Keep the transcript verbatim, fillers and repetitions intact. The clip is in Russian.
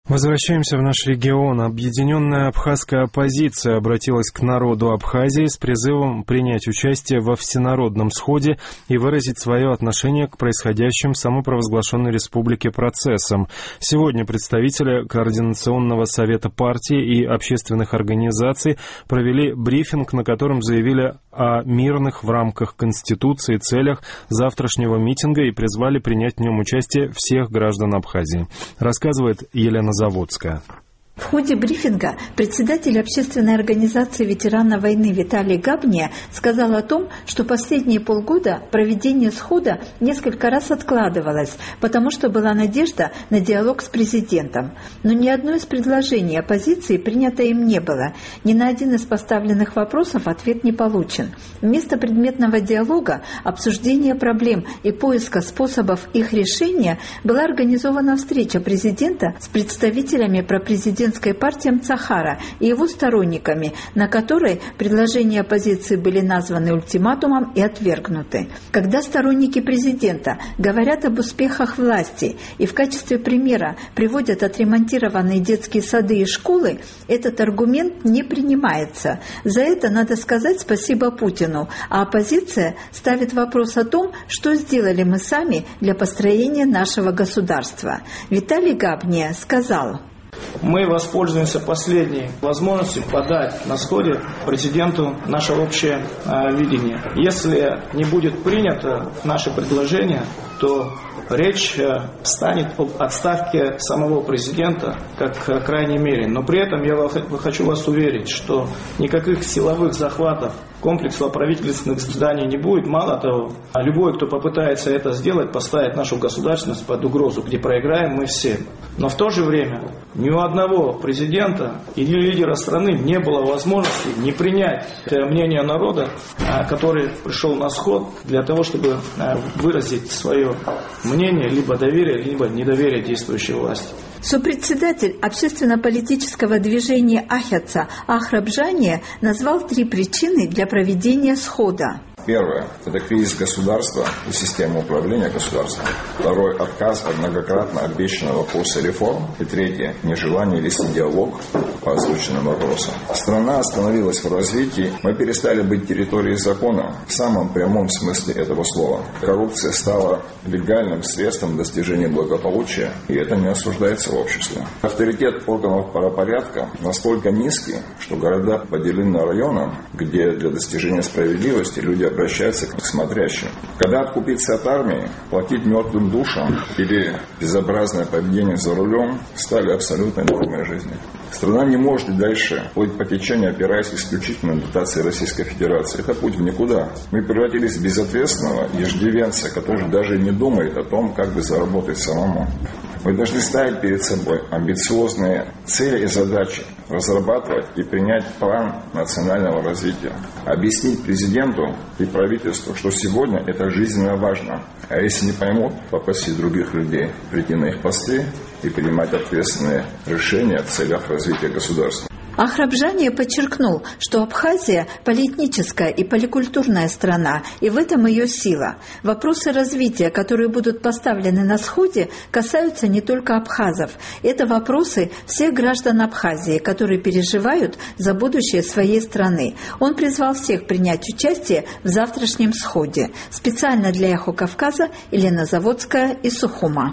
Возвращаемся в наш регион. Объединенная абхазская оппозиция обратилась к народу Абхазии с призывом принять участие во всенародном сходе и выразить свое отношение к происходящим в самопровозглашенной республике процессам. Сегодня представители Координационного совета партии и общественных организаций провели брифинг, на котором заявили о мирных в рамках Конституции целях завтрашнего митинга и призвали принять в нем участие всех граждан Абхазии. Рассказывает Елена Заводская. В ходе брифинга председатель общественной организации ветеранов войны Виталий Габния сказал о том, что последние полгода проведение схода несколько раз откладывалось, потому что была надежда на диалог с президентом. Но ни одно из предложений оппозиции принято им не было. Ни на один из поставленных вопросов ответ не получен. Вместо предметного диалога, обсуждения проблем и поиска способов их решения была организована встреча президента с представителями пропрезидентской партии Мцахара и его сторонниками, на которой предложения оппозиции были названы ультиматумом и отвергнуты. Когда сторонники президента говорят об успехах власти и в качестве примера приводят отремонтированные детские сады и школы, этот аргумент не принимается. За это надо сказать спасибо Путину, а оппозиция ставит вопрос о том, что сделали мы сами для построения нашего государства. Виталий Габния сказал: мы воспользуемся последней возможностью подать на сходе президенту наше общее э, видение. Если не будет принято наше предложение, то речь э, станет об отставке самого президента, как э, крайней мере. Но при этом я хочу вас уверить, что никаких силовых захватов комплексов правительственных зданий не будет. Мало того, любой, кто попытается это сделать, поставит нашу государственность под угрозу, где проиграем мы все. Но в то же время ни у одного президента или лидера страны не было возможности не принять мнение народа, который пришел на сход для того, чтобы выразить свое мнение, либо доверие, либо недоверие действующей власти. Сопредседатель общественно-политического движения Ахятса Ахрабжания назвал три причины для проведения схода. Первое – это кризис государства и системы управления государством. Второй – отказ от многократно обещанного курса реформ. И третье – нежелание вести диалог по озвученным вопросам. Страна остановилась в развитии. Мы перестали быть территорией закона в самом прямом смысле этого слова. Коррупция стала легальным средством достижения благополучия, и это не осуждается в обществе. Авторитет органов правопорядка настолько низкий, что города поделены на районы, где для достижения справедливости люди обращаются к смотрящим. Когда откупиться от армии, платить мертвым душам или безобразное поведение за рулем стали абсолютной нормой жизни. Страна не может и дальше плыть по течению, опираясь исключительно на дотации Российской Федерации. Это путь в никуда. Мы превратились в безответственного иждивенца, который даже не думает о том, как бы заработать самому. Мы должны ставить перед собой амбициозные цели и задачи, разрабатывать и принять план национального развития. Объяснить президенту и правительству, что сегодня это жизненно важно. А если не поймут, попросить других людей прийти на их посты и принимать ответственные решения в целях развития государства. Ахрабжания подчеркнул, что Абхазия – полиэтническая и поликультурная страна, и в этом ее сила. Вопросы развития, которые будут поставлены на сходе, касаются не только абхазов. Это вопросы всех граждан Абхазии, которые переживают за будущее своей страны. Он призвал всех принять участие в завтрашнем сходе. Специально для Эхо Кавказа Елена Заводская из Сухума.